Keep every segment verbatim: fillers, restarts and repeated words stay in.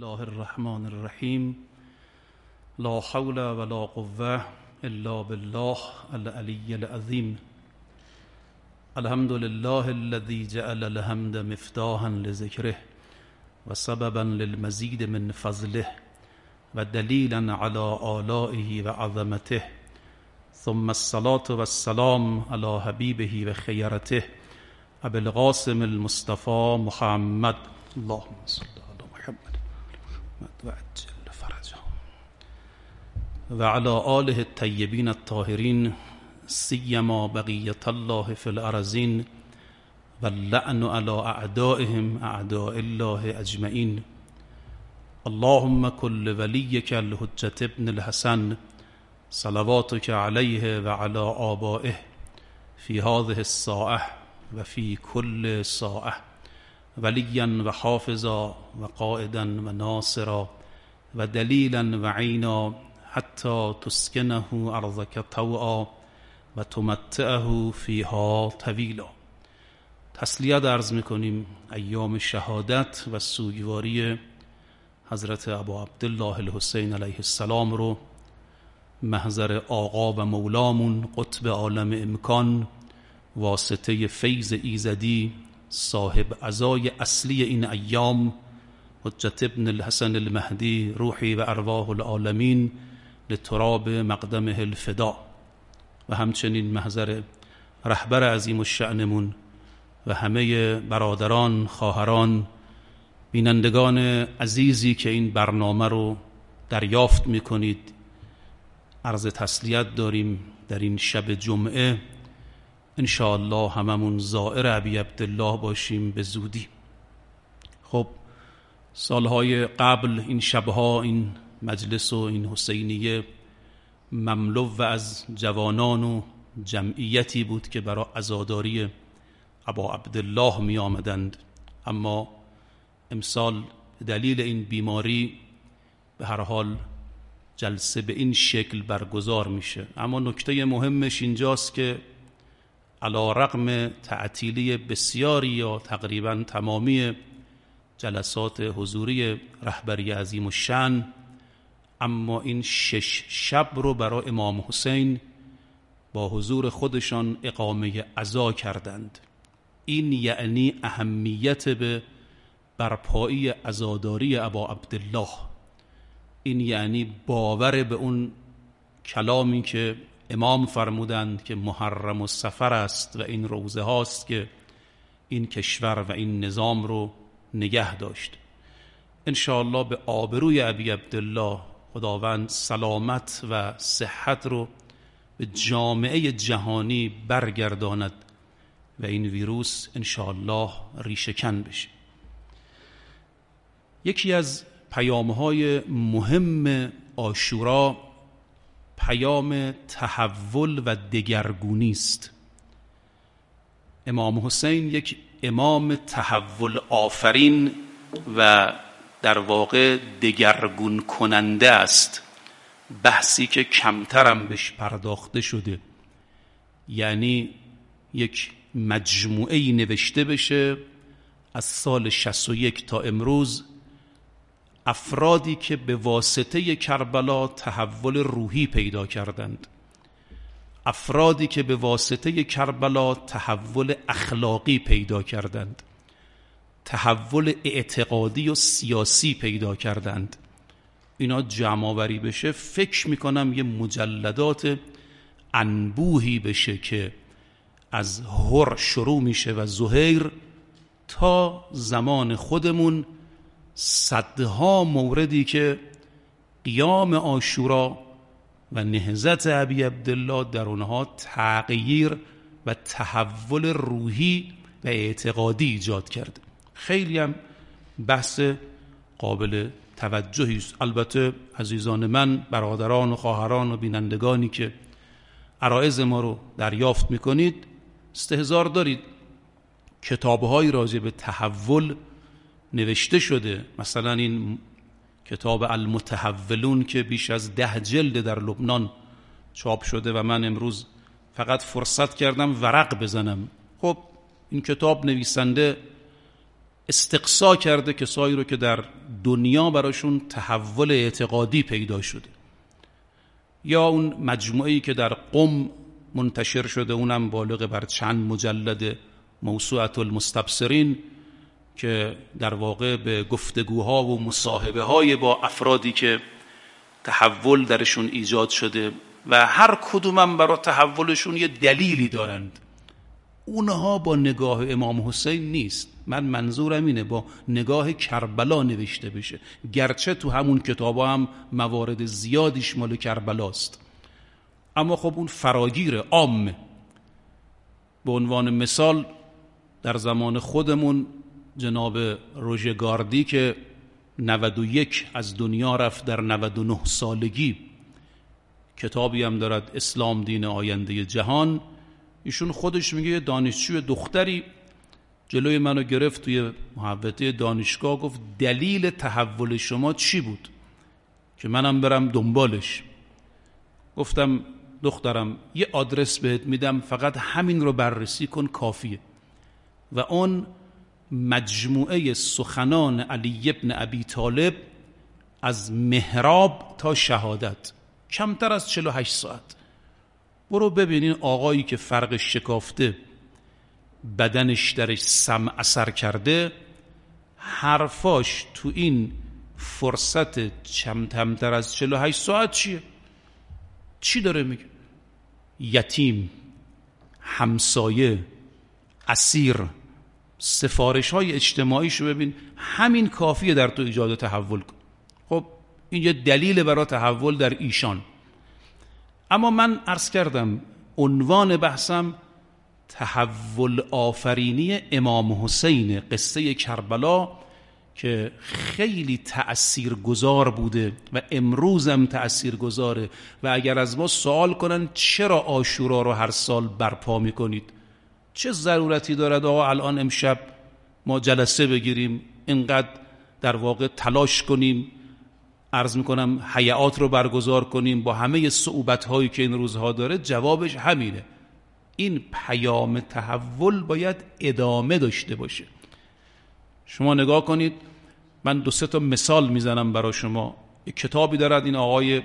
الله الرحمن الرحیم. لا حول ولا قوة الا بالله العلی العظیم. الحمد لله الذي جعل الحمد مفتاحا لذکره و سببا للمزید من فضله و دلیلا علی آلائه و عظمته، ثم الصلاة والسلام علی حبیبه و خیرته ابی القاسم المصطفى محمد. اللهم صل علی محمد و عجل فرجه و علی آله الطیبین الطاهرین، سیما بقیة الله فی الارضین و اللعن علی اعدائهم اعداء الله اجمعین. اللهم كل وليك الحجة ابن الحسن صلواتك عليه وعلى آبائه في هذه الساعة وفي كل ساعة وليا وحافظا وقائدا وناصرا ودليلا وعينا حتى تسكنه أرضك طوعا وتمتعه فيها طويلا. تسلیت عرض میکنیم ایام شهادت و سوگواری حضرت ابا عبدالله الحسین علیه السلام رو محضر آقا و مولامون قطب عالم امکان، واسطه فیض ایزدی، صاحب عزای اصلی این ایام، حجت ابن الحسن المهدی روحی و ارواح العالمین لتراب مقدمه الفدا، و همچنین محضر رهبر عظیم الشأنمون و همه برادران، خواهران، بینندگان عزیزی که این برنامه رو دریافت میکنید. عرض تسلیت داریم در این شب جمعه. انشاءالله هممون زائر ابی عبدالله باشیم به زودی. خب سالهای قبل این شبها این مجلس و این حسینیه مملو و از جوانان و جمعیتی بود که برای عزاداری ابا عبدالله می آمدند، اما امسال به دلیل این بیماری به هر حال جلسه به این شکل برگزار میشه. اما نکته مهمش اینجاست که علی رغم تعطیلی بسیاری یا تقریبا تمامی جلسات حضوری رهبری عظیم الشأن، اما این شش شب رو برای امام حسین با حضور خودشان اقامه عزا کردند. این یعنی اهمیت به برپایی عزاداری ابا عبدالله، این یعنی باور به اون کلامی که امام فرمودند که محرم و سفر است و این روزه هاست که این کشور و این نظام رو نگه داشت. انشاءالله به آبروی ابی عبدالله خداوند سلامت و صحت رو به جامعه جهانی برگرداند و این ویروس انشاءالله ریشه‌کن بشه. یکی از پیام‌های مهم عاشورا پیام تحول و دگرگونی است. امام حسین یک امام تحول آفرین و در واقع دگرگون کننده است، بحثی که کمترم بهش پرداخته شده. یعنی یک مجموعه‌ای نوشته بشه از سال شصت و یک تا امروز، افرادی که به واسطه کربلا تحول روحی پیدا کردند، افرادی که به واسطه کربلا تحول اخلاقی پیدا کردند، تحول اعتقادی و سیاسی پیدا کردند. اینا جمع آوری بشه، فکر میکنم یه مجلدات انبوهی بشه که از هر شروع میشه و زهیر تا زمان خودمون صدها موردی که قیام عاشورا و نهضت ابی عبدالله در اونها تغییر و تحول روحی و اعتقادی ایجاد کرد. خیلی هم بحث قابل توجهی است. البته عزیزان من، برادران و خواهران و بینندگانی که عرایض ما رو دریافت میکنید، استحضار دارید کتاب‌های راجع به تحول نوشته شده. مثلا این کتاب المتحولون که بیش از ده جلد در لبنان چاپ شده و من امروز فقط فرصت کردم ورق بزنم. خب این کتاب نویسنده استقصا کرده کسایی رو که در دنیا براشون تحول اعتقادی پیدا شده. یا اون مجموعه‌ای که در قم منتشر شده، اونم بالغ بر چند مجلد، موسوعة المستبصرین، که در واقع به گفتگوها و مصاحبه های با افرادی که تحول درشون ایجاد شده و هر کدومم برای تحولشون یه دلیلی دارند، اونها با نگاه امام حسین نیست. من منظورم اینه با نگاه کربلا نوشته بشه، گرچه تو همون کتابا هم موارد زیادیش مال کربلاست، اما خب اون فراگیر عامه. به عنوان مثال در زمان خودمون جناب روژگاردی که نود و یک از دنیا رفت در نود و نه سالگی، کتابی هم دارد اسلام دین آینده جهان. ایشون خودش میگه دانشجوی دختری جلوی منو گرفت توی محوطه دانشگاه، گفت دلیل تحول شما چی بود که منم برم دنبالش؟ گفتم دخترم یه آدرس بهت میدم، فقط همین رو بررسی کن کافیه. و اون مجموعه سخنان علی ابن ابی طالب از محراب تا شهادت، کمتر از چهل و هشت ساعت. برو ببینین آقایی که فرق شکافته، بدنش درش سم اثر کرده، حرفاش تو این فرصت کمتر از چهل و هشت ساعت چیه؟ چی داره میگه؟ یتیم، همسایه، اسیر، سفارش های اجتماعیشو ببین، همین کافیه در تو ایجاد تحول کن. خب این یه دلیل برای تحول در ایشان. اما من عرض کردم عنوان بحثم تحول آفرینی امام حسین، قصه کربلا که خیلی تأثیرگذار بوده و امروزم تأثیرگذاره. و اگر از ما سوال کنن چرا عاشورا رو هر سال برپا میکنید، چه ضرورتی دارد آقا الان امشب ما جلسه بگیریم، اینقدر در واقع تلاش کنیم، عرض میکنم حیات رو برگزار کنیم با همه صعوبت هایی که این روزها داره؟ جوابش همینه. این پیام تحول باید ادامه داشته باشه. شما نگاه کنید، من دو سه تا مثال میزنم برای شما. یک کتابی دارد این آقای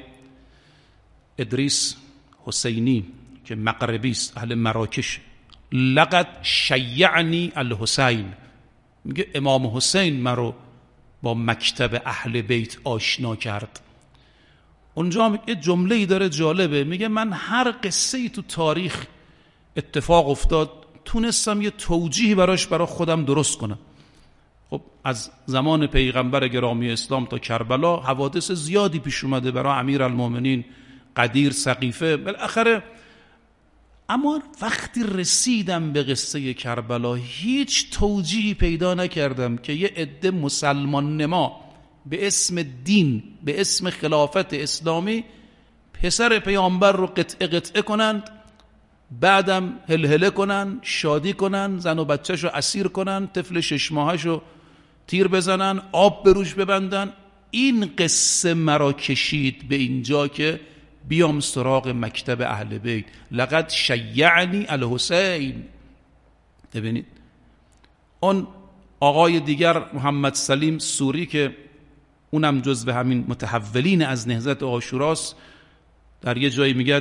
ادریس حسینی که مغربی است، اهل مراکش، لقد شیعنی الحسین، میگه امام حسین مرا با مکتب اهل بیت آشنا کرد. اونجا یه جمله‌ای داره جالبه، میگه من هر قصه‌ای تو تاریخ اتفاق افتاد تونستم یه توجیهی براش برای خودم درست کنم. خب از زمان پیغمبر گرامی اسلام تا کربلا حوادث زیادی پیش اومده برای امیرالمومنین، قدیر، سقیفه، بالاخره. اما وقتی رسیدم به قصه کربلا هیچ توجیهی پیدا نکردم که یه عده مسلمان نما به اسم دین، به اسم خلافت اسلامی پسر پیامبر رو قطعه قطعه کنند، بعدم هلهله کنن، شادی کنن، زن و بچهش رو اسیر کنن، طفل شش ماهش رو تیر بزنن، آب به روش ببندن. این قصه مرا کشید به اینجا که بیام سراغ مکتب اهل بیت. لقد شیعنی الحسین. ببینید اون آقای دیگر محمد سلیم سوری که اونم جزو همین متحولین از نهضت عاشوراست، در یه جایی میگه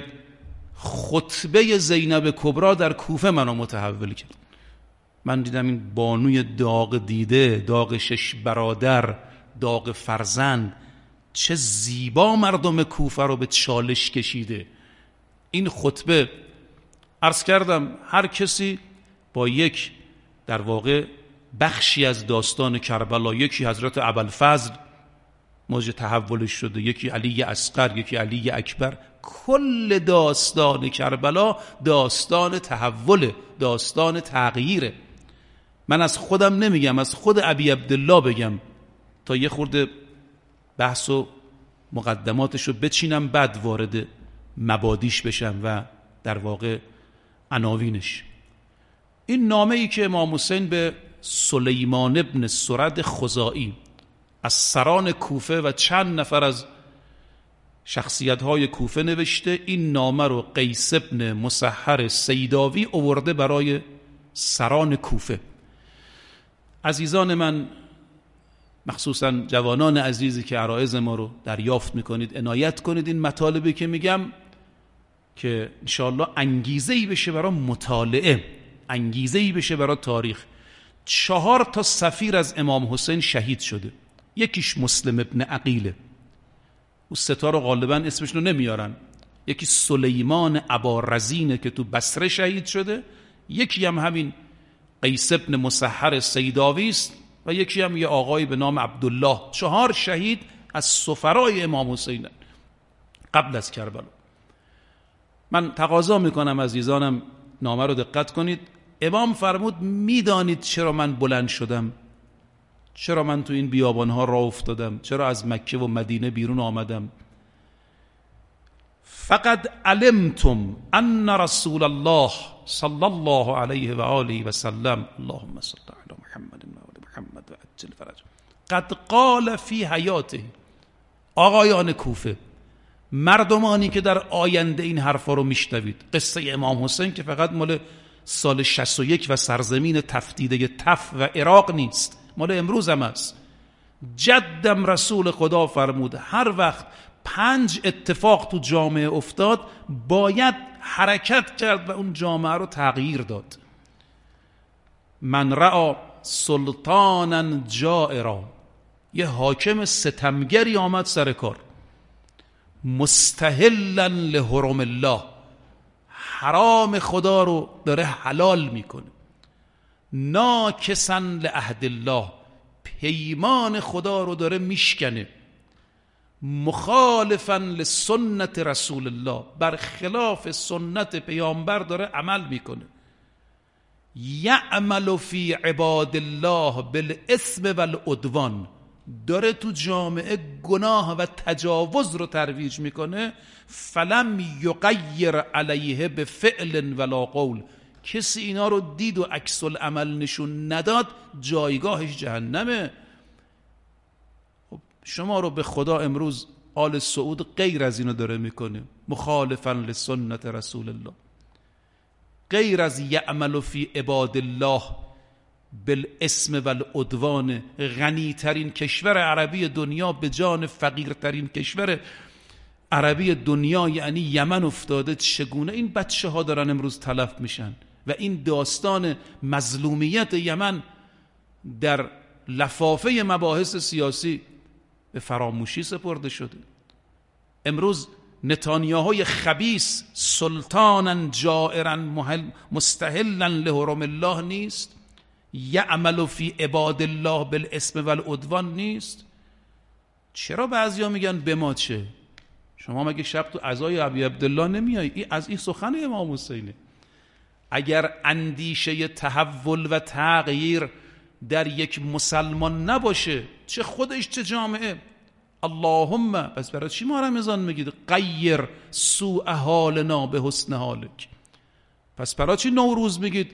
خطبه زینب کبرا در کوفه منو متحول کرد. من دیدم این بانوی داغ دیده، داغ شش برادر، داغ فرزند، چه زیبا مردم کوفه رو به چالش کشیده. این خطبه، عرض کردم هر کسی با یک در واقع بخشی از داستان کربلا، یکی حضرت ابوالفضل موج تحولش شده، یکی علی اصغر، یکی علی اکبر، کل داستان کربلا داستان تحول، داستان تغییره. من از خودم نمیگم، از خود ابی عبدالله بگم تا یه خورده بحث و مقدماتشو بچینم، بعد وارد مبادیش بشم و در واقع عناوینش. این نامه ای که امام حسین به سلیمان ابن سرد خزاعی از سران کوفه و چند نفر از شخصیت‌های کوفه نوشته، این نامه رو قیس ابن مسحر سیداوی آورده برای سران کوفه. عزیزان من، مخصوصا جوانان عزیزی که عرایض ما رو دریافت میکنید عنایت کنید این مطالبی که میگم که انشاءالله انگیزه‌ای بشه برای مطالعه، انگیزه‌ای بشه برای تاریخ. چهار تا سفیر از امام حسین شهید شده، یکیش مسلم ابن عقیله، او ستا رو غالبا اسمش رو نمیارن، یکی سلیمان ابارزینه که تو بصره شهید شده، یکی هم همین قیس ابن مسحر سیداوی است و یکی هم یه آقای به نام عبدالله. چهار شهید از سفرای امام حسین قبل از کربلا. من تقاضا میکنم عزیزانم نامه رو دقت کنید. امام فرمود میدانید چرا من بلند شدم؟ چرا من تو این بیابانها راه افتادم؟ چرا از مکه و مدینه بیرون آمدم؟ فقد علمتم ان رسول الله صلی الله علیه و آله و سلم اللهم صل علی محمد و آل محمد و عجل فرج قد قال فی حیاته. آقایان کوفه، مردمانی که در آینده این حرفا رو میشنوید، قصه امام حسین که فقط مال سال شصت و یک و سرزمین تفتیده تف و عراق نیست، مال امروز هم است. جدم رسول خدا فرمود هر وقت پنج اتفاق تو جامعه افتاد باید حرکت کرد و اون جامعه رو تغییر داد. من رأى سلطانا جائرا، یه حاکم ستمگری آمد سر کار، مستحلا لحرم الله، حرام خدا رو داره حلال میکنه، ناکسا لعهد الله، پیمان خدا رو داره میشکنه، مخالفا لسنت رسول الله، برخلاف سنت پیامبر داره عمل میکنه، یعمل فی عباد الله بالاثم والعدوان، داره تو جامعه گناه و تجاوز رو ترویج میکنه، فلم یغیر علیه بفعل ولا قول، کسی اینا رو دید و عکس العمل نشون نداد جایگاهش جهنمه. خب شما رو به خدا امروز آل سعود غیر از اینو داره میکنه، مخالفا لسنت رسول الله، غیر از یعمل فی عباد الله بالاسم والعدوان. غنی ترین کشور عربی دنیا به جان فقیرترین کشور عربی دنیا یعنی یمن افتاده. چگونه این بچه ها دارن امروز تلف میشن و این داستان مظلومیت یمن در لفافه مباحث سیاسی به فراموشی سپرده شده. امروز نتانیاهوی خبیث سلطانا جائرا مستحلا لحرم الله نیست؟ یعمل فی عباد الله بالاسم والعدوان نیست؟ چرا بعضیا میگن به ما چه؟ شما مگه شب تو عزای ابی عبدالله نمیایی؟ این از این سخن امام حسینه. اگر اندیشه تحول و تغییر در یک مسلمان نباشه، چه خودش چه جامعه، اللهم پس برای چی ما رمضان میگید غیر سوء حالنا به حسن حالک؟ پس برای چی نوروز میگید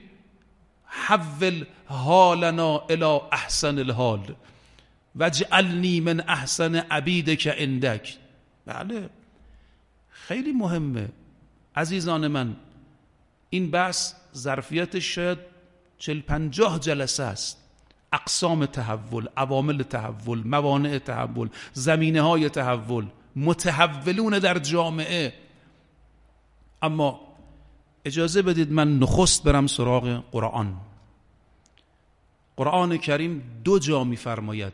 حول حالنا الی احسن الحال واجعلنی من احسن عبیدک عندک؟ بله خیلی مهمه عزیزان من. این بحث ظرفیتش شاید چل پنجاه جلسه است. اقسام تحول، عوامل تحول، موانع تحول، زمینه های تحول، متحولون در جامعه. اما اجازه بدید من نخست برم سراغ قرآن. قرآن کریم دو جا می‌فرماید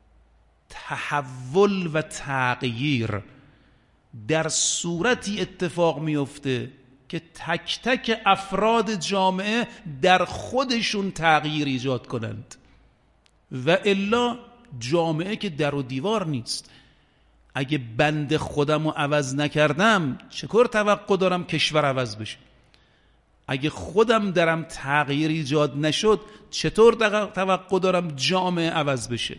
تحول و تغییر در صورتی اتفاق میفته که تک تک افراد جامعه در خودشون تغییر ایجاد کنند، و الا جامعه که در و دیوار نیست. اگه بند خودم رو عوض نکردم چطور توقع دارم کشور عوض بشه؟ اگه خودم درم تغییر ایجاد نشد چطور توقع دارم جامعه عوض بشه؟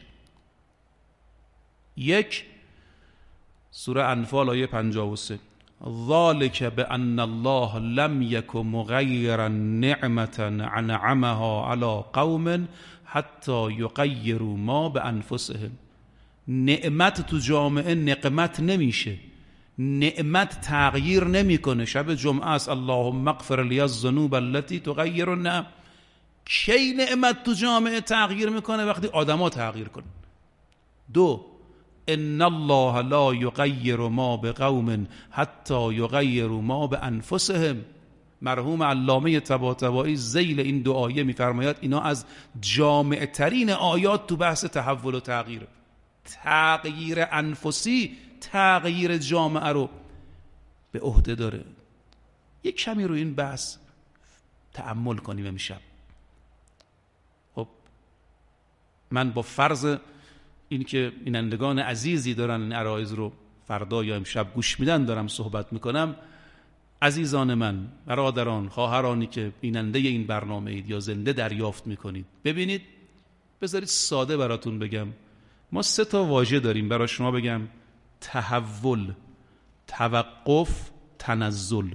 یک، سوره انفال آیه پنجاه و سه، ذالک بان الله لم یک مغیرا نعمة انعمها علی قوم حتی یغیروا ما بانفسهم. نعمت تو جامعه نقمت نمیشه، نعمت تغییر نمیکنه. شب جمعه است، اللهم اغفر لی الذنوب التي تغیر النعم. کی نعمت تو جامعه تغییر میکنه؟ وقتی آدما تغییر کنن. دو، ان الله لا یغیر ما بقوم حتی یغیروا ما بانفسهم. مرحوم علامه طباطبایی ذیل این دو آیه میفرماید اینا از جامع ترین آیات تو بحث تحول و تغییر. تغییر انفسی تغییر جامعه رو به عهده داره. یک کمی رو این بحث تأمل کنیم امشب. خب من با فرض این که بینندگان عزیزی دارن این عرایض رو فردا یا امشب گوش میدن دارم صحبت میکنم. عزیزان من، برادران، خواهرانی که بیننده این برنامه اید یا زنده دریافت میکنید، ببینید، بذارید ساده براتون بگم. ما سه تا واژه داریم برای شما بگم: تحول، توقف، تنزل.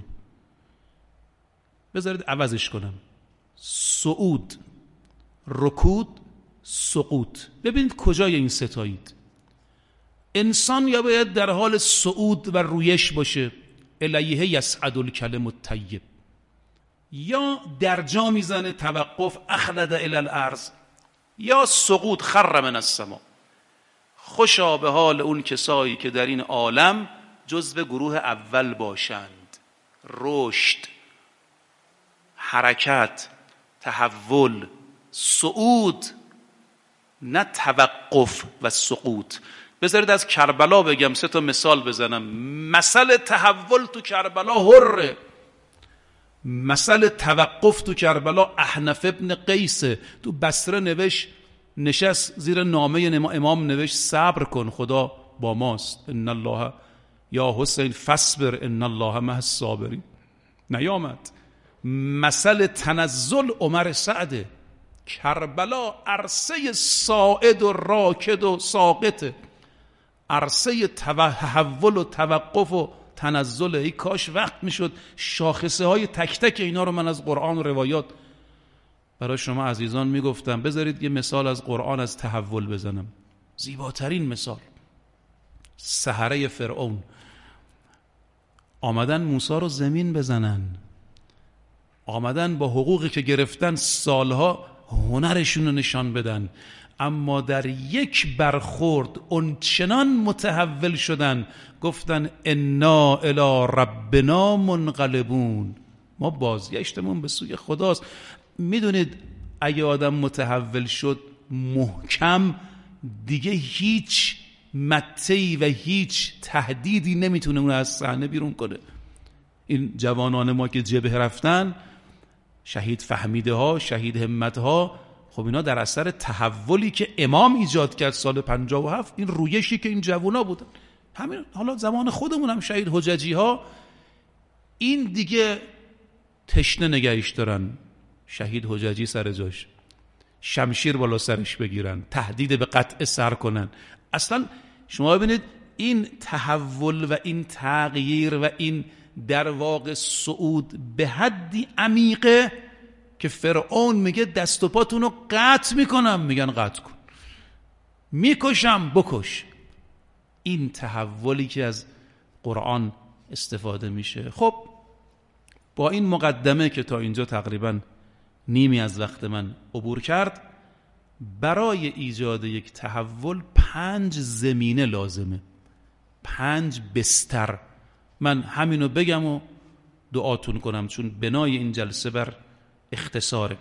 بذارید عوضش کنم: صعود، رکود، سقوط. ببینید کجای این سه تایید. انسان یا باید در حال صعود و رویش باشه، الیه یصعد الکلم الطیب، یا در جا میزنه توقف، اخلد الی الارض، یا سقوط، خر من السما. خوشا به حال اون کسایی که در این عالم جزو گروه اول باشند. رشد، حرکت، تحول، صعود، نه توقف و سقوط. بذارید از کربلا بگم، سه تا مثال بزنم. مثل تحول تو کربلا حره، مثل توقف تو کربلا احنف ابن قیس. تو بصره نوشت، نشست زیر نامه امام نوشت صبر کن خدا با ماست، ان الله یا حسین فصبر ان الله مع الصابرین. نیامد. مثل تنزل عمر سعده. کربلا عرصه صاعد و راکد و ساقطه، عرصه تحول و توقف و تنزل. ای کاش وقت میشد شاخصه های تک تک اینا رو من از قرآن و روایات برای شما عزیزان میگفتم. بذارید یه مثال از قرآن از تحول بزنم. زیباترین مثال: سحره فرعون آمدن موسی رو زمین بزنن، آمدن با حقوقی که گرفتن سالها هنرشون رو نشان بدن، اما در یک برخورد اونچنان متحول شدن گفتن انا الی ربنا منقلبون، ما بازگشتمون به سوی خداست. میدونید اگه آدم متحول شد محکم، دیگه هیچ متعی و هیچ تهدیدی نمیتونه اون از صحنه بیرون کنه. این جوانان ما که جبهه رفتن، شهید فهمیده ها، شهید همت ها، خب اینا در اثر تحولی که امام ایجاد کرد سال پنجاه و هفت، این رویشی که این جوانا بودن، همین حالا زمان خودمون هم شهید حججی ها، این دیگه تشنه نگهش دارن. شهید حججی سر جاش، شمشیر بالا سرش بگیرن، تهدید به قطع سر کنن. اصلا شما ببینید این تحول و این تغییر و این در واقع صعود به حدی عمیقه که فرعون میگه دست و پاتون رو قطع میکنم، میگن قطع کن، میکشم بکش. این تحولی که از قرآن استفاده میشه. خب با این مقدمه که تا اینجا تقریبا نیمی از وقت من عبور کرد، برای ایجاد یک تحول پنج زمینه لازمه، پنج بستر. من همینو بگم و دعاتون کنم چون بنای این جلسه بر اختصاره.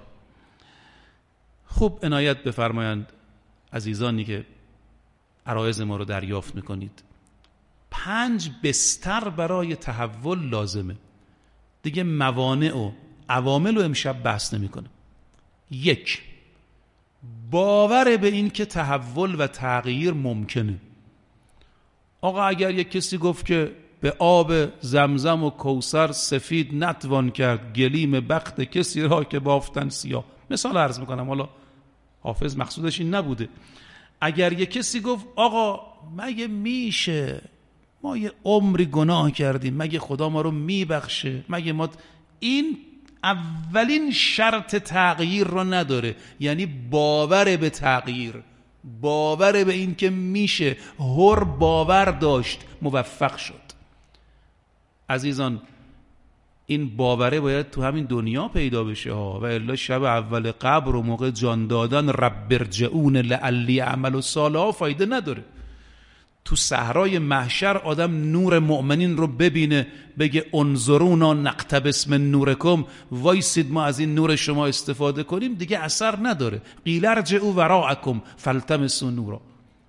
خب عنایت بفرمایند عزیزانی که عرایض ما رو دریافت میکنید. پنج بستر برای تحول لازمه. دیگه موانع و عوامل رو امشب بحث نمی کنم. یک، باور به این که تحول و تغییر ممکنه. آقا اگر یک کسی گفت که به آب زمزم و کوثر سفید نتوان کرد گلیم بخت کسی را که بافتن سیاه، مثال عرض میکنم، حالا حافظ مقصودش این نبوده. اگر یک کسی گفت آقا مگه میشه، ما یه عمری گناه کردیم، مگه خدا ما رو میبخشه، مگه ما، این اولین شرط تغییر رو نداره. یعنی باور به تغییر، باور به این که میشه. هر باور داشت موفق شد. عزیزان این باوره باید تو همین دنیا پیدا بشه ها، و الا شب اول قبر و موقع جان دادن رب ارجعون لعلی اعمل صالحا فایده نداره. تو صحرای محشر آدم نور مؤمنین رو ببینه بگه انظرونا نقتبس من نورکم، وایسید ما از این نور شما استفاده کنیم، دیگه اثر نداره. قیل ارجعوا وراءکم فالتمسوا نورا.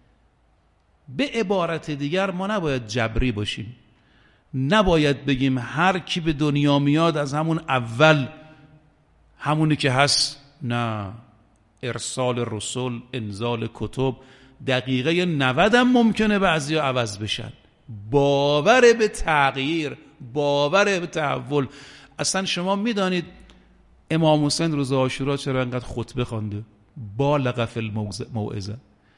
به عبارت دیگر ما نباید جبری باشیم، نباید بگیم هر کی به دنیا میاد از همون اول همونی که هست. نه، ارسال رسول، انزال کتب، دقیقه نود هم ممکنه بعضی ها عوض بشن. باور به تغییر، باور به تحول. اصلا شما میدانید امام حسین روز عاشورا چرا انقدر خطبه خوانده؟ بالغ فی الموعظه.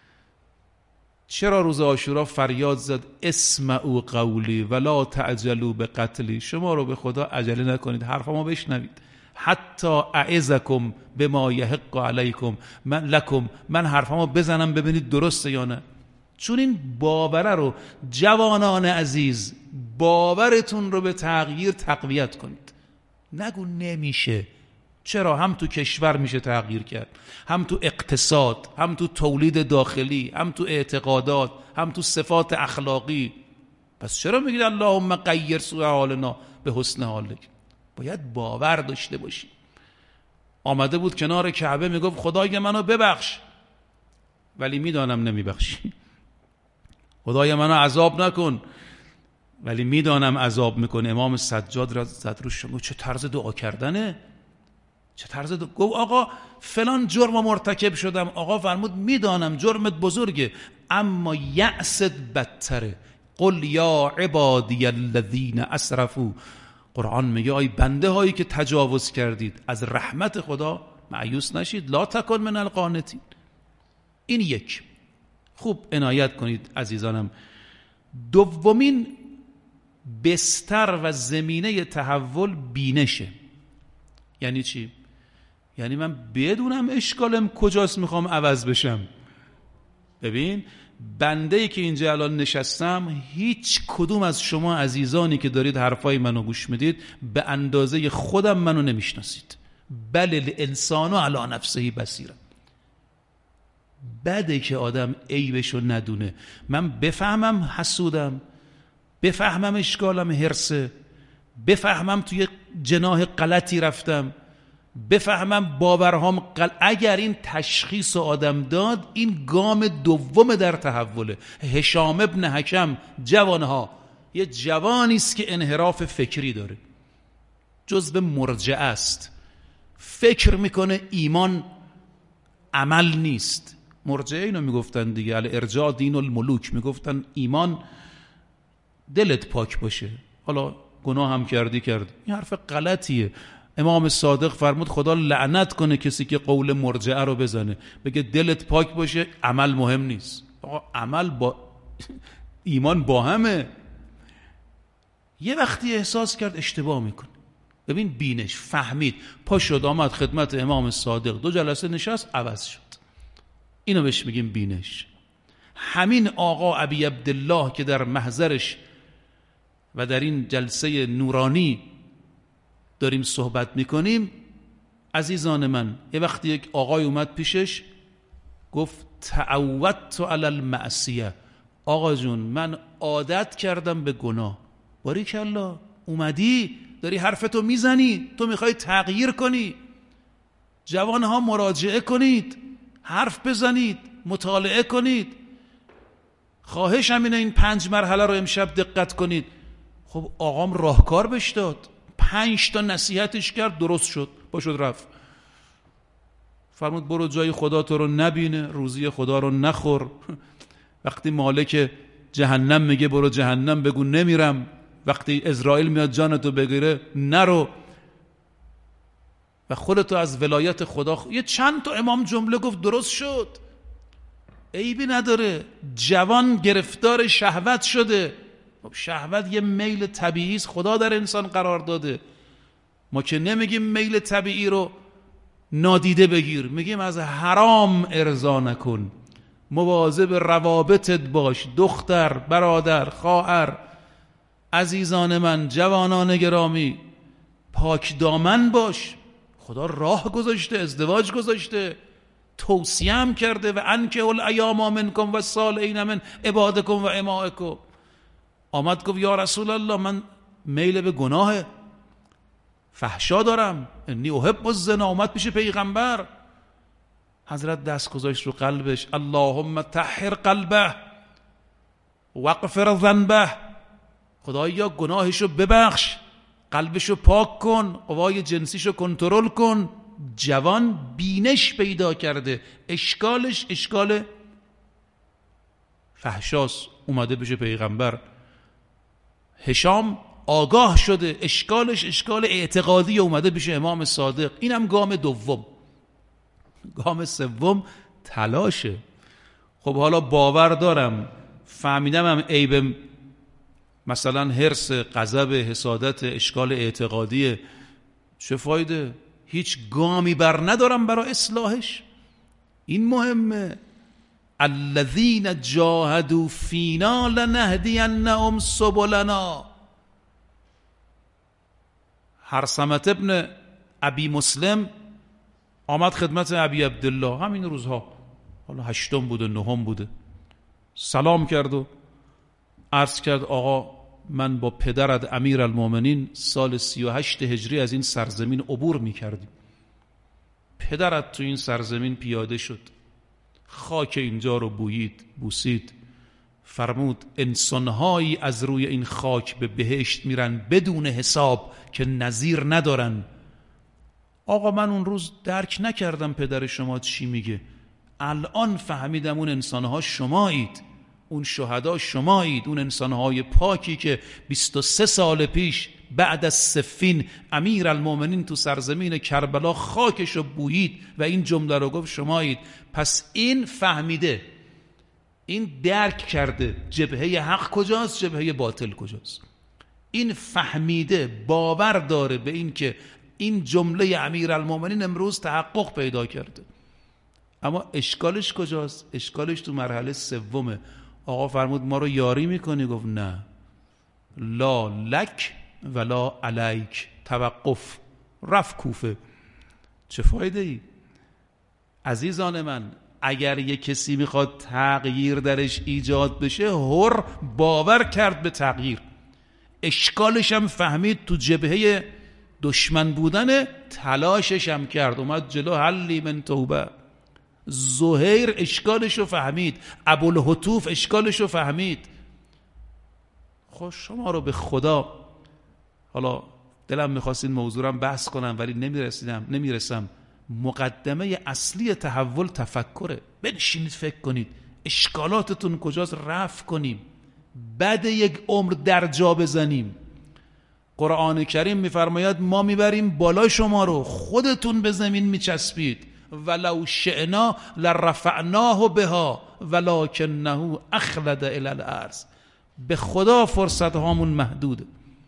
چرا روز عاشورا فریاد زد اسمعوا قولی ولا تعجلوا بقتلی؟ شما رو به خدا عجله نکنید، حرفامو بشنوید. حتی اعظکم بما یحق علیکم من لکم، من حرفامو بزنم ببینید درسته یا نه. چون این باوره رو جوانان عزیز، باورتون رو به تغییر تقویت کنید. نگو نمیشه. چرا؟ هم تو کشور میشه تغییر کرد، هم تو اقتصاد، هم تو تولید داخلی، هم تو اعتقادات، هم تو صفات اخلاقی. پس چرا میگید اللهم غیر سوء حالنا به حسن حالک؟ باید باور داشته باشی. آمده بود کنار کعبه میگفت خدای منو ببخش، ولی میدانم نمیبخشی. خدای منو عذاب نکن، ولی میدانم عذاب میکنه. امام سجاد را زد روش، چه طرز دعا کردنه، چه طرز دعا. گفت آقا فلان جرم مرتکب شدم. آقا فرمود میدانم جرمت بزرگه، اما یأست بدتره. قل یا عبادی الذین اسرفوا. قرآن میگه آی بنده هایی که تجاوز کردید از رحمت خدا مایوس نشید، لا تکن من القانتین. این یک. خوب عنایت کنید عزیزانم. دومین بستر و زمینه تحول بینشه. یعنی چی؟ یعنی من بدونم اشکالم کجاست میخوام عوض بشم. ببین بنده‌ای که اینجا الان نشستم، هیچ کدوم از شما عزیزانی که دارید حرفای منو گوش میدید به اندازه خودم منو نمیشناسید. بل الانسان علی نفسه بصیره. بده که آدم عیبشو ندونه. من بفهمم حسودم، بفهمم اشکالم حرصه، بفهمم توی جناح غلطی رفتم، بفهمم باورهام قل... اگر این تشخیص آدم داد، این گام دوم در تحوله. هشام ابن حکم جوانها، یه جوانی است که انحراف فکری داره، جزو مرجعه است، فکر میکنه ایمان عمل نیست. مرجعه اینو میگفتن دیگه، الارجاع دین الملوک، میگفتن ایمان دلت پاک باشه، حالا گناه هم کردی کرد. این حرف غلطیه. امام صادق فرمود خدا لعنت کنه کسی که قول مرجعه رو بزنه، بگه دلت پاک باشه عمل مهم نیست. آقا عمل با ایمان با همه. یه وقتی احساس کرد اشتباه میکنه، ببین بینش، فهمید، پا شد آمد خدمت امام صادق، دو جلسه نشست، عوض شد. اینو بهش میگیم بینش. همین آقا ابی عبدالله که در محضرش و در این جلسه نورانی داریم صحبت میکنیم، عزیزان من، یه وقتی یک آقای اومد پیشش گفت تعودت علی المعصیه. آقا جون من عادت کردم به گناه. باریکالله، اومدی داری حرفتو میزنی، تو میخوای تغییر کنی. جوانها مراجعه کنید، حرف بزنید، مطالعه کنید. خواهش همینه این پنج مرحله رو امشب دقت کنید. خب آقام راهکار بهش داد، پنج تا نصیحتش کرد، درست شد، پاشد رفت. فرمود برو جای خدا تو رو نبینه، روزی خدا رو نخور. وقتی مالک جهنم میگه برو جهنم بگو نمیرم، وقتی عزرائیل میاد جانتو بگیره نرو. و خودتو از ولایت خدا خ... یه چند تا امام جمله گفت، درست شد، عیبی نداره. جوان گرفتار شهوت شده. شهوت یه میل طبیعی است، خدا در انسان قرار داده. ما که نمیگیم میل طبیعی رو نادیده بگیر، میگیم از حرام ارضا نکن، مواظب روابطت باش، دختر، برادر، خواهر. عزیزان من، جوانان گرامی، پاک دامن باش. خدا راه گذاشته، ازدواج گذاشته، توصیه هم کرده و انکحوا الایام منکم و الصالحین من عبادکم و امائکم. آمد گفت یا رسول الله من میل به گناه فحشا دارم، انی احب الزنا. اومد پیش پیغمبر، حضرت دست گذاشت رو قلبش، اللهم طهر قلبه واغفر ذنبه. خدایا گناهشو ببخش، قلبشو پاک کن، قوای جنسیشو کنترل کن. جوان بینش پیدا کرده، اشکالش اشکال فحشاست. اومده پیش پیغمبر. هشام آگاه شده، اشکالش اشکال اعتقادی، اومده پیش امام صادق. اینم گام دوم. گام سوم تلاشه. خب حالا باور دارم، فهمیدم هم عیب مثلا حرص، غضب، حسادت، اشکال اعتقادی، چه فایده؟ هیچ گامی بر ندارم برای اصلاحش. این مهمه. الذین جاهدوا فینا لنهدینهم سبلنا. هرثمة ابن ابی مسلم آمد خدمت ابی عبدالله همین روزها، حالا هشتم بوده نهم بوده، سلام کرد و عرض کرد آقا من با پدرت امیر المومنین سال سی و هشت هجری از این سرزمین عبور می کردیم. پدرت تو این سرزمین پیاده شد، خاک اینجا رو بویید، بوسید، فرمود انسانهایی از روی این خاک به بهشت میرن بدون حساب که نظیر ندارن. آقا من اون روز درک نکردم پدر شما چی میگه، الان فهمیدم اون انسانها شمایید، اون شهدا شمایید، اون انسانهای پاکی که بیست و سه سال پیش بعد از صفین امیر المومنین تو سرزمین کربلا خاکشو بویید و این جمله رو گفت شمایید. پس این فهمیده، این درک کرده جبهه حق کجاست، جبهه باطل کجاست. این فهمیده، باور داره به این که این جمله امیر المومنین امروز تحقق پیدا کرده. اما اشکالش کجاست؟ اشکالش تو مرحله سومه. آقا فرمود ما رو یاری میکنی؟ گفت نه، لا لک ولا علیک. توقف، رفت کوفه. چه فایده ای؟ عزیزان من، اگر یک کسی میخواد تغییر درش ایجاد بشه، هر باور کرد به تغییر، اشکالش هم فهمید، تو جبهه دشمن بودن تلاشش هم کرد، اومد جلو، حلی من توبه. زهیر اشکالشو فهمید، ابوالهتوف اشکالشو فهمید. خوش شما رو به خدا، حالا دلم میخواست این موضوع رو بحث کنم ولی نمیرسیدم نمیرسم. مقدمه اصلی تحول تفکره. بنشینید فکر کنید اشکالاتتون کجاست، رفع کنیم، بعد یک عمر در جا بزنیم. قرآن کریم میفرماید ما میبریم بالا شما رو، خودتون به زمین میچسبید. ولو شئنا لرفعناه بها ولکنه اخلد الی الارض. به خدا فرصت هامون محدوده،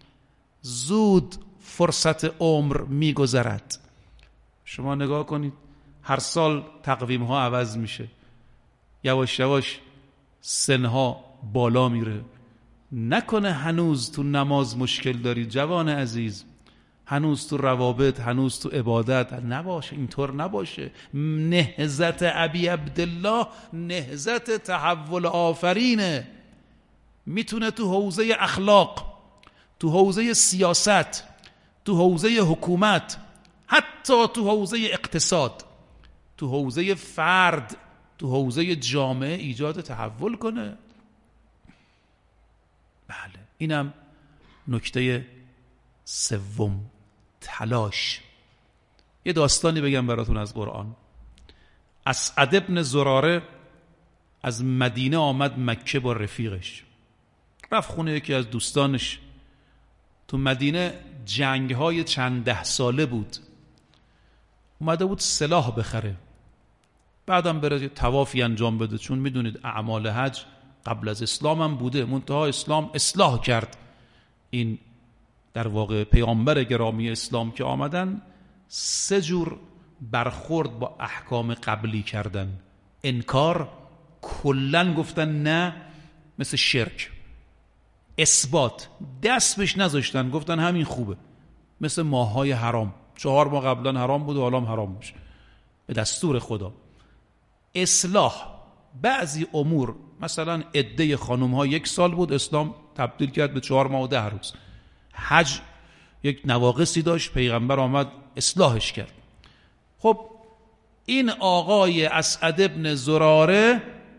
زود فرصت عمر میگذرد. شما نگاه کنید هر سال تقویم ها عوض میشه، یواش یواش سنها بالا میره. نکنه هنوز تو نماز مشکل داری جوان عزیز، هنوز تو روابط، هنوز تو عبادت، نباشه اینطور نباشه. نهضت ابی عبدالله نهضت تحول آفرینه. میتونه تو حوزه اخلاق، تو حوزه سیاست، تو حوزه حکومت، حتی تو حوزه اقتصاد، تو حوزه فرد، تو حوزه جامعه ایجاد تحول کنه. بله، اینم نکته سوم، تلاش. یه داستانی بگم براتون از قرآن. اسعد ابن زراره از مدینه آمد مکه با رفیقش، رفت خونه یکی از دوستانش. تو مدینه جنگ های چند ده ساله بود، اومده بود سلاح بخره، بعدم بره طوافی انجام بده، چون میدونید اعمال حج قبل از اسلام هم بوده، منتها اسلام اصلاح کرد. این در واقع پیامبر گرامی اسلام که آمدن سه جور برخورد با احکام قبلی کردن. انکار، کلن گفتن نه، مثل شرک. اثبات، دست بهش نذاشتن، گفتن همین خوبه، مثل ماه‌های حرام، چهار ماه قبلا حرام بود و حالا هم حرام میشه به دستور خدا. اصلاح بعضی امور، مثلا عده خانم ها یک سال بود، اسلام تبدیل کرد به چهار ماه و ده روز. حج یک نواقصی داشت، پیغمبر آمد اصلاحش کرد. خب این آقای اسعد ابن زراره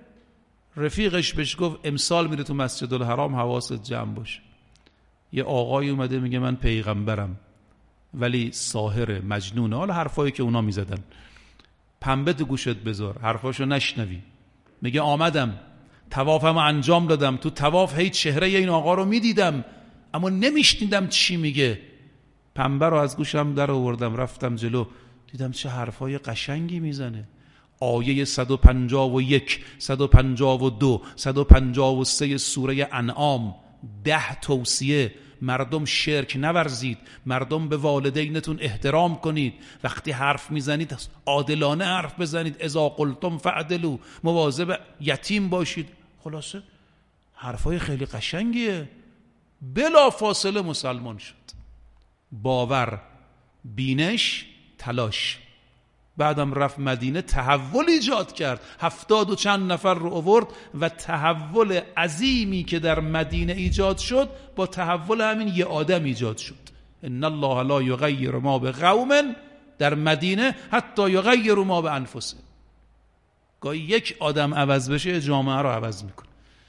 رفیقش بهش گفت امسال میره تو مسجد الحرام، حواست جمع باشه. یه آقای اومده میگه من پیغمبرم ولی ساحر مجنونه، حالا حرفایی که اونا میزدن، پنبه تو گوشت بذار حرفاشو نشنوی. میگه آمدم طوافمو انجام دادم، تو طواف هی چهره این آقا رو میدیدم اما نمیشنیدم چی میگه. پنبه رو از گوشم در آوردم، رفتم جلو، دیدم چه حرفای قشنگی میزنه. آیه صد و پنجاه و یک، صد و پنجاه و دو، صد و پنجاه و سه سوره انعام، ده توصیه، مردم شرک نورزید، مردم به والدینتون احترام کنید، وقتی حرف میزنید عادلانه حرف بزنید، اذا قلتم فعدلوا، مواظب یتیم باشید. خلاصه حرفای خیلی قشنگیه. بلا فاصله مسلمان شد. باور، بینش، تلاش. بعدم رفت مدینه، تحول ایجاد کرد، هفتاد و چند نفر رو آورد و تحول عظیمی که در مدینه ایجاد شد با تحول همین یه آدم ایجاد شد. ان الله لا یغیر ما بقوم، در مدینه حتی یغیر ما بانفسهم. گاهی یک آدم عوض بشه جامعه رو عوض میکنه.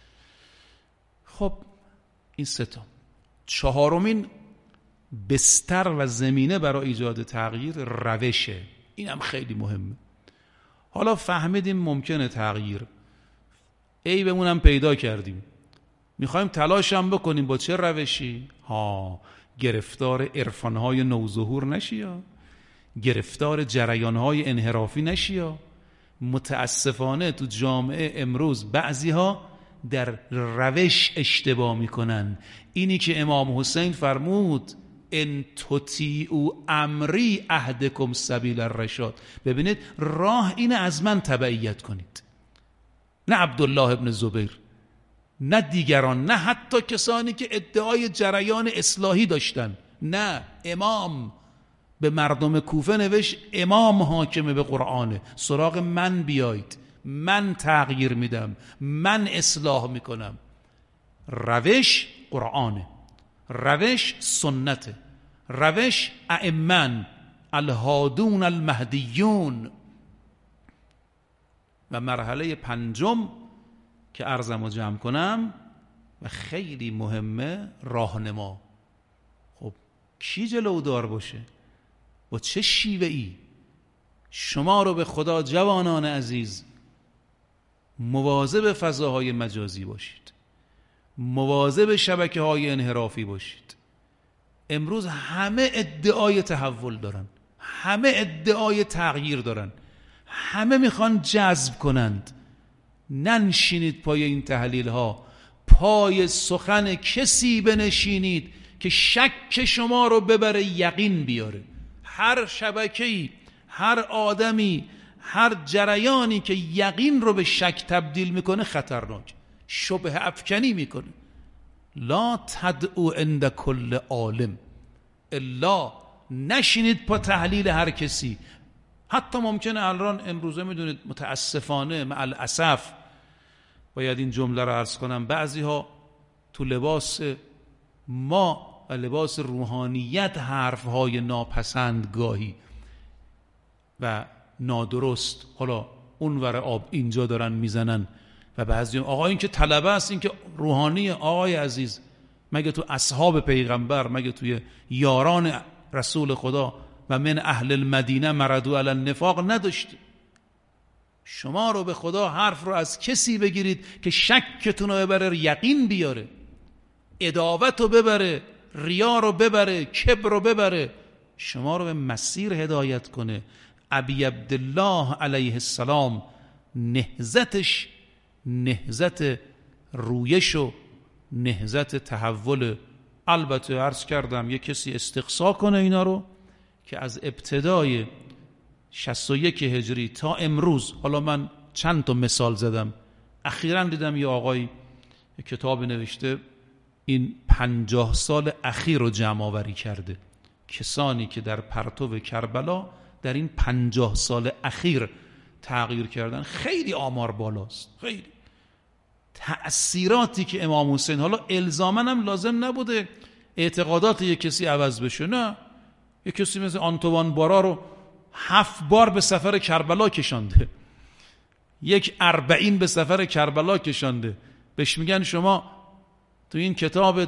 خب این سه تا. چهارمین بستر و زمینه برای ایجاد تغییر روشه. این هم خیلی مهمه. حالا فهمیدیم ممکنه تغییر، عیبمون هم پیدا کردیم، میخوایم تلاش هم بکنیم. با چه روشی؟ ها، گرفتار عرفانهای نوظهور نشی یا گرفتار جریانهای انحرافی نشی یا. متاسفانه تو جامعه امروز بعضی ها در روش اشتباه میکنن. اینی که امام حسین فرمود ان تطیعوا امری اهدکم سبیل الرشاد، ببینید راه اینه از من تبعیت کنید، نه عبدالله ابن زبیر، نه دیگران، نه حتی کسانی که ادعای جریان اصلاحی داشتن. نه، امام به مردم کوفه نوشت امام حاکم به قرآنه، سراغ من بیایید، من تغییر میدم، من اصلاح میکنم. روش قرآنه، روش سنته، روش ائمه الهادون المهدیون. و مرحله پنجم که عرضمو جمع کنم و خیلی مهمه، راهنما. خب کی جلودار باشه؟ با چه شیوه ای؟ شما رو به خدا جوانان عزیز مواظب فضاهای مجازی باشید، مواظب شبکه های انحرافی باشید. امروز همه ادعای تحول دارن، همه ادعای تغییر دارن، همه میخوان جذب کنند. ننشینید پای این تحلیل ها، پای سخن کسی بنشینید که شک شما رو ببره یقین بیاره. هر شبکه‌ای، هر آدمی، هر جریانی که یقین رو به شک تبدیل میکنه خطرناک، شبهه افکنی میکنه. لا تدعو عند کل عالم الا، نشینید پا تحلیل هر کسی. حتی ممکنه الان امروزه میدونید متاسفانه مع الاسف باید این جمله رو عرض کنم، بعضی ها تو لباس ما و لباس روحانیت حرفهای ناپسندگاهی و نادرست، حالا اونور آب اینجا دارن میزنن و بعضی آقا این که طلبه است، این که روحانی. آقای عزیز، مگه تو اصحاب پیغمبر، مگه توی یاران رسول خدا و من اهل المدینه مردوا علی النفاق نداشتی؟ شما رو به خدا حرف رو از کسی بگیرید که شکتون رو ببره یقین بیاره، عداوت رو ببره، ریا رو ببره، کبر رو ببره، شما رو به مسیر هدایت کنه. ابی عبدالله علیه السلام نهضتش نهضت رویش و نهضت تحول. البته عرض کردم یک کسی استقصا کنه اینا رو که از ابتدای شصت و یک هجری تا امروز، حالا من چند تا مثال زدم، اخیراً دیدم یه آقای کتاب نوشته این پنجاه سال اخیر رو جمع آوری کرده، کسانی که در پرتو کربلا در این پنجاه سال اخیر تغییر کردن خیلی آمار بالاست. خیلی تأثیراتی که امام حسین، حالا الزاماً هم لازم نبوده اعتقادات یک کسی عوض بشه، نه، یک کسی مثل آنتوان بارا رو هفت بار به سفر کربلا کشانده، یک اربعین به سفر کربلا کشانده، بهش میگن شما تو این کتابت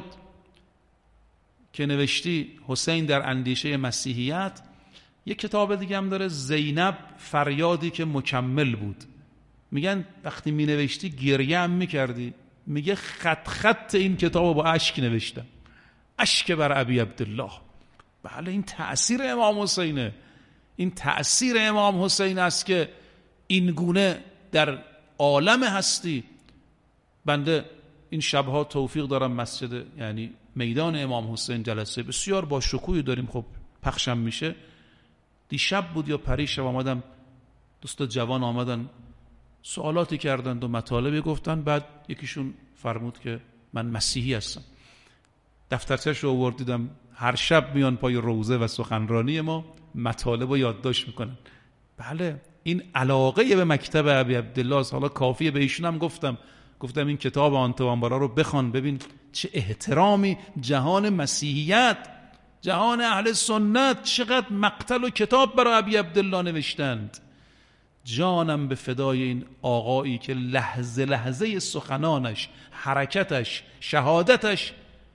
که نوشتی حسین در اندیشه مسیحیت، یک کتاب دیگه هم داره زینب فریادی که مکمل بود، میگن وقتی می نوشتی گریه هم میکردی، میگه خط خط این کتاب با اشک نوشتم، اشک بر ابی عبدالله. بله این تأثیر امام حسینه، این تأثیر امام حسین است که این گونه در عالم هستی. بنده این شبها توفیق دارم مسجد، یعنی میدان امام حسین جلسه بسیار با شکوهی داریم، خب پخشم میشه. دیشب بود یا پریشب آمدم، دوستا جوان آمدن سوالاتی کردند و مطالبی گفتن، بعد یکیشون فرمود که من مسیحی هستم. دفترچه‌اش رو آورد دیدم هر شب میان پای روزه و سخنرانی ما مطالب رو یادداشت میکنن. بله این علاقه به مکتب ابی عبدالله است. حالا کافیه به ایشون هم گفتم گفتم این کتاب آنتوان بارا رو بخوان، ببین چه احترامی جهان مسیحیت، جهان اهل سنت چقدر مقتل و کتاب برای ابی عبدالله نوشتند. جانم به فدای این آقایی که لحظه لحظه سخنانش، حرکتش، شهادتش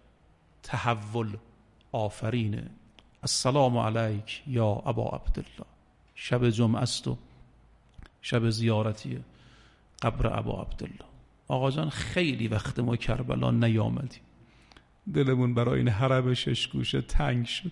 تحول آفرینه. السلام علیک یا ابا عبدالله. شب جمعه است و شب زیارتی قبر ابا عبدالله. آقا جان خیلی وقت ما کربلا نیامدیم، دلمون برای این حرم شش گوشه تنگ شد.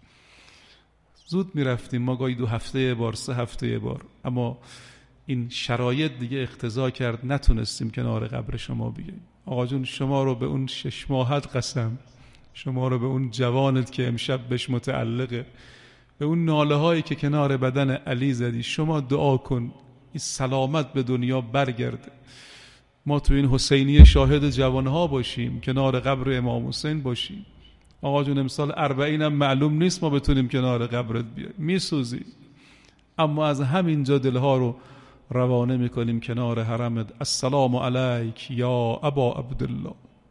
زود میرفتیم ما، گاهی دو هفته بار، سه هفته بار، اما این شرایط دیگه اقتضا کرد نتونستیم کنار قبر شما بیاییم. آقا جون شما رو به اون شش ماهت قسم، شما رو به اون جوانت که امشب بهش متعلقه، به اون ناله هایی که کنار بدن علی زدی، شما دعا کن این سلامت به دنیا برگرده، ما تو این حسینی شاهد جوانها باشیم، کنار قبر امام حسین باشیم. آقا جون امسال اربعین هم معلوم نیست ما بتونیم کنار قبرت بیاییم، میسوزی، اما از همینجا دلها رو روانه میکنیم کنار حرمت. السلام علیک یا ابا عبدالله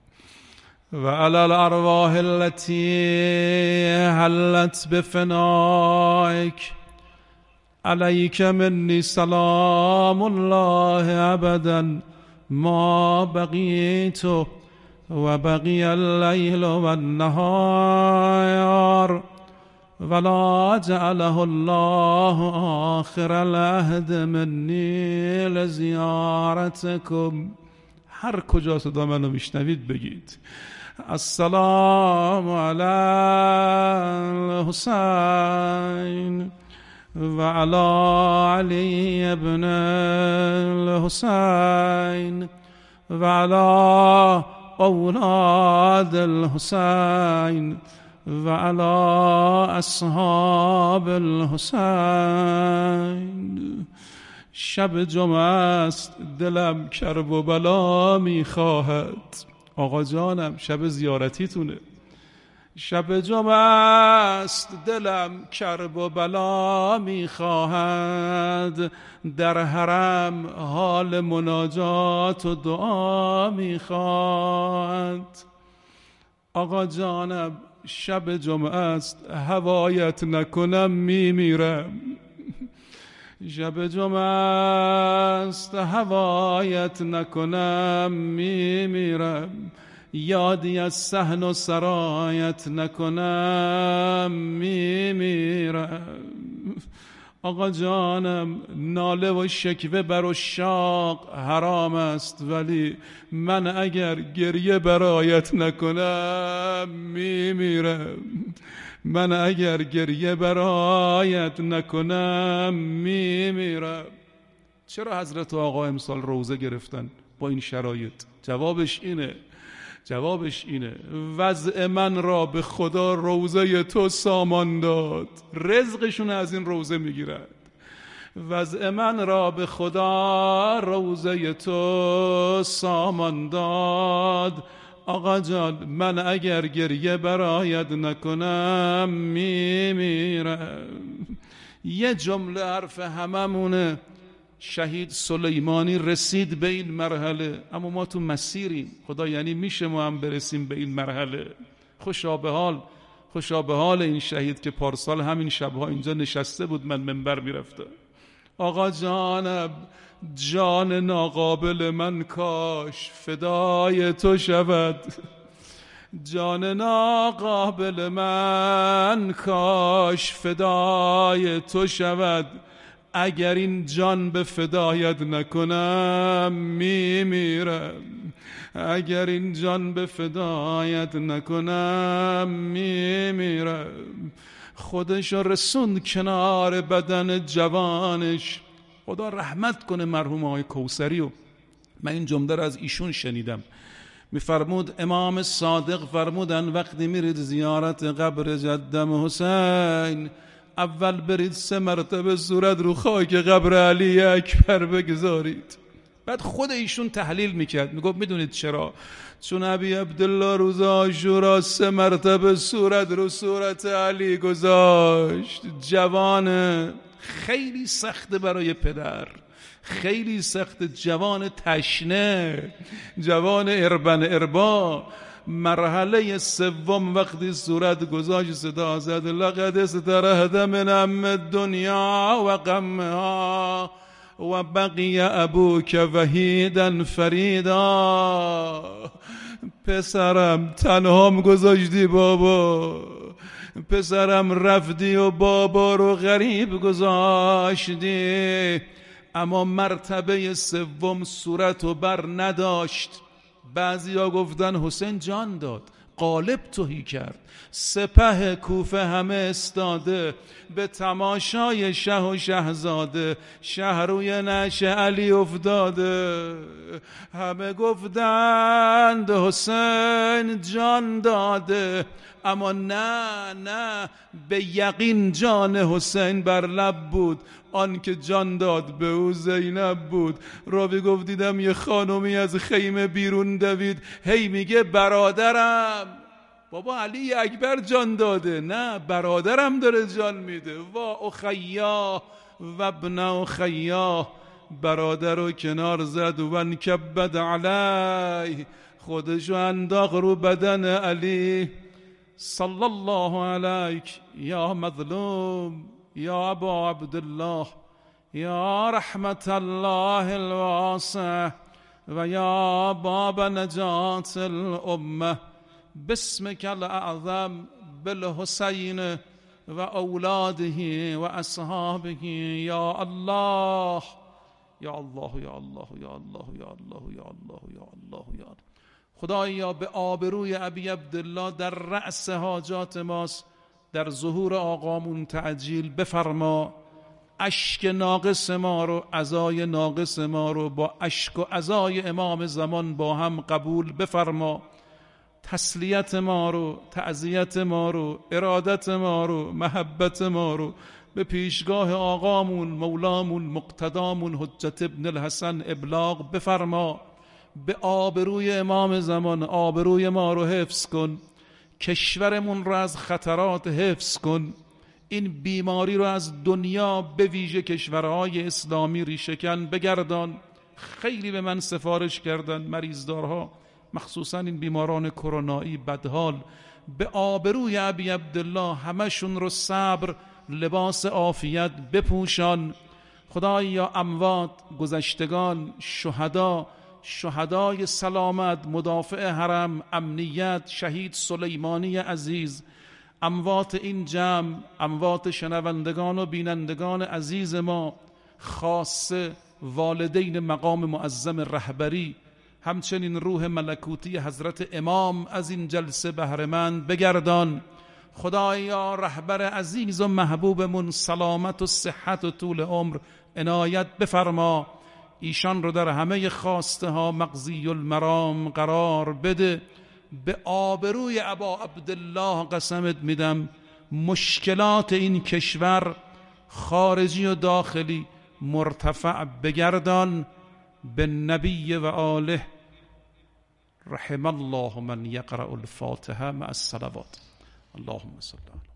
و علی الارواح التي حلت بفنائك علیک منی سلام الله ابدا ما بقیت و بقی اللیل و النهار ولا جعله الله آخر العهد منی لزیارتکم. هر کجا صدا منو میشنوید بگید السلام علی الحسین و علی علی ابن الحسین و علی اولاد الحسین و علی اصحاب الحسین. شب جمعه است دلم کرب و بلا میخواهد. آقا جانم شب زیارتیتونه، شب جمعه است دلم کرب و بلا میخواهد، در حرم حال مناجات و دعا میخواهد. آقا جانم شب جمعه است هوایت نکنم میمیرم، شب جمعه است هوایت نکنم میمیرم، یادی از صحن و سرایت نکنم میمیرم. آقا جانم ناله و شکوه بر عشاق حرام است، ولی من اگر گریه برایت نکنم میمیرم، من اگر گریه برایت نکنم میمیرم. چرا حضرت آقا امسال روزه گرفتن با این شرایط؟ جوابش اینه جوابش اینه وضع من را به خدا روزه تو سامان داد، رزقشون از این روزه میگیرد. وضع من را به خدا روزه تو سامان داد، آقا جان من اگر گریه برایت نکنم میمیرم. یه جمله حرف هممونه. شهید سلیمانی رسید به این مرحله، اما ما تو مسیریم. خدا یعنی میشه ما هم برسیم به این مرحله؟ خوشا به حال، خوشا به حال این شهید که پارسال همین شبها اینجا نشسته بود، من منبر میرفتم. آقا جانم، جان ناقابل من کاش فدای تو شود. جان ناقابل من کاش فدای تو شود. اگر این جان به فدایت نکنم میمیرم. اگر این جان به فدایت نکنم میمیرم. خودشو رسوند کنار بدن جوانش. خدا رحمت کنه مرحوم آقای کوثری. و من این جمله رو از ایشون شنیدم، میفرمود امام صادق فرمودن وقتی میرید زیارت قبر جدم حسین، اول برید سه مرتبه صورت رو خاک قبر علی اکبر بگذارید. بعد خود ایشون تحلیل میکرد، میگفت میدونید چرا؟ چون ابی عبدالله روز عاشورا سه مرتبه صورت رو صورت علی گذاشت. جوانه، خیلی سخته برای پدر، خیلی سخت. جوان تشنه، جوان اربن اربا. مرحله سوم وقتی صورت گذاشت صدا زد لقد استرهد من ام الدنیا و غمها و بقی ابوک وحیدا فریدا. پسرم تنهام گذاشتی بابا، پسرم رفتی و بابا رو غریب گذاشتی. اما مرتبه سوم صورت و بر نداشت. بعضی ها گفتن حسین جان داد، قالب تهی کرد، سپه کوفه همه استاده به تماشای شه و شهزاده. شه روی نعش علی افتاده. همه گفتند حسین جان داده، اما نه نه، به یقین جان حسین بر لب بود. آن که جان داد به او زینب بود. راوی گفت دیدم یه خانومی از خیمه بیرون دوید، هی میگه برادرم. بابا علی اکبر جان داده، نه برادرم داره جان میده. وا اخیا و ابن اخیا. برادر رو کنار زد و انکبد علی، خودشو انداخت رو بدن علی. صلی الله علیک یا مظلوم یا ابا عبدالله یا رحمت الله الواسع و یا باب نجات الامه. باسمك الاعظم بالحسین و اولاده و اصحابه یا الله یا الله یا الله یا الله یا الله یا الله یا الله یا الله. خدایا به آبروی ابی عبدالله در رأس حاجات ماست، در ظهور آقامون تعجیل بفرما. اشک ناقص ما رو، عزای ناقص ما رو با اشک و عزای امام زمان با هم قبول بفرما. تسلیت ما رو، تعزیت ما رو، ارادت ما رو، محبت ما رو به پیشگاه آقامون مولامون مقتدامون حجت ابن الحسن ابلاغ بفرما. به آبروی امام زمان آبروی ما رو حفظ کن. کشورمون رو از خطرات حفظ کن. این بیماری رو از دنیا به ویژه کشورهای اسلامی ریشه‌کن بگردان. خیلی به من سفارش کردن مریضدارها، مخصوصا این بیماران کرونایی بدحال. به آبروی ابی عبدالله همشون رو صبر، لباس عافیت بپوشان. خدایا اموات، گذشتگان، شهدا، شهدای سلامت، مدافع حرم، امنیت، شهید سلیمانی عزیز، اموات این جمع، اموات شنوندگان و بینندگان عزیز ما، خاصه والدین مقام معظم رهبری، همچنین روح ملکوتی حضرت امام از این جلسه بهره‌مند بگردان. خدایا رهبر عزیز و محبوبمون سلامت و صحت و طول عمر عنایت بفرما. ایشان رو در همه خواسته ها مقضی المرام قرار بده. به آبروی ابا عبدالله قسمت میدم مشکلات این کشور خارجی و داخلی مرتفع بگردان. به نبی و آله رحم الله من يقرأ الفاتحة مع الصلوات. اللهم صل على